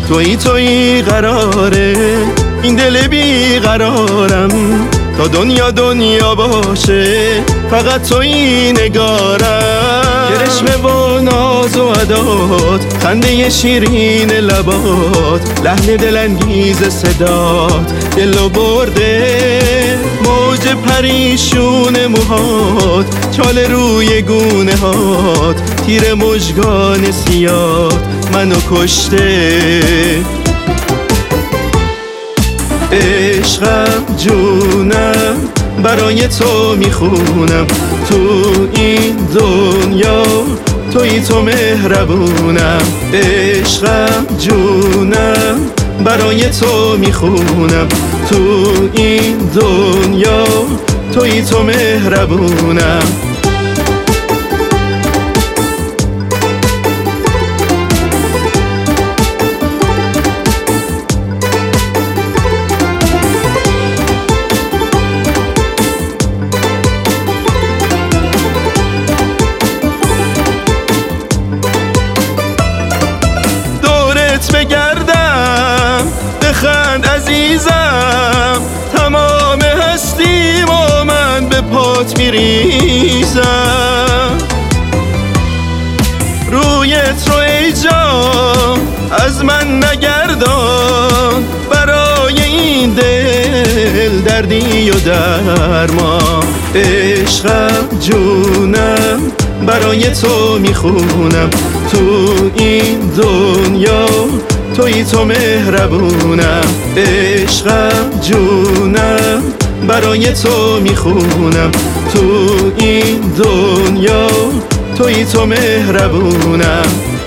تویی قراره این دل بیقرارم، تا دنیا باشه فقط تویی نگارم. کرشمه و ناز و عدات، خنده شیرین لبات، لحن دلانگیز صدات دلو برده. موج پریشون موهات، چال روی گونه هات، تیر مژگان سیاد منو کشته. عشقم جونم برای تو میخونم، تو این دنیا تویی تو مهربونم. عشقم جونم برای تو میخونم، تو این دنیا تویی تو مهربونم. بگردم بخند عزیزم، تمام هستیم و من به پات میریزم. رویت رو ای جان از من نگردان، برای این دل دردی و درمان. عشقم جونم برای تو میخونم، تو این دنیا تویی تو مهربونم. عشقم جونم برای تو میخونم، تو این دنیا تویی تو مهربونم.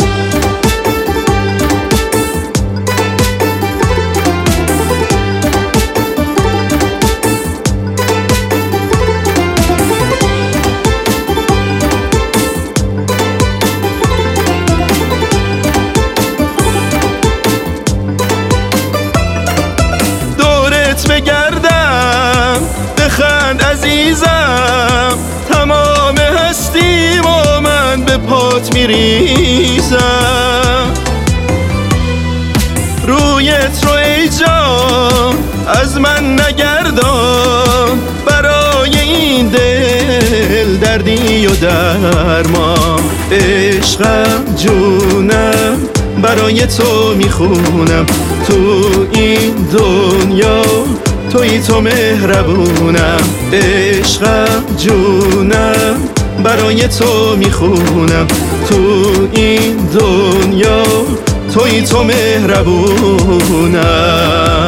بگردم بخند عزیزم، تمام هستیم و من به پات میریزم. رویت رو ای جان از من نگردان، برای این دل دردی و درمان. عشقم جونم برای تو میخونم، تو این دنیا تویی تو مهربونم. عشقم جونم برای تو میخونم، تو این دنیا تویی تو مهربونم.